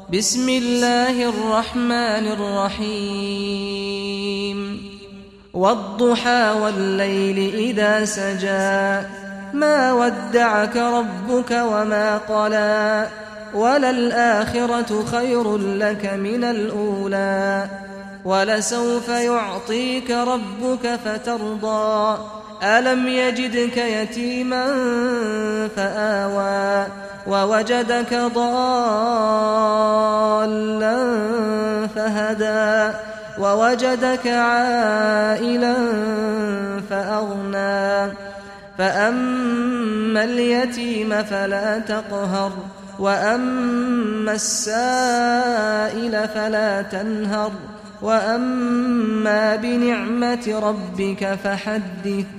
بسم الله الرحمن الرحيم والضحى والليل إذا سجى ما ودعك ربك وما قلى وللآخرة خير لك من الأولى ولسوف يعطيك ربك فترضى ألم يجدك يتيما فآوى ووجدك ضالا فهدى ووجدك عائلا فأغنى فأما اليتيم فلا تقهر وأما السائل فلا تنهر وأما بنعمة ربك فحدث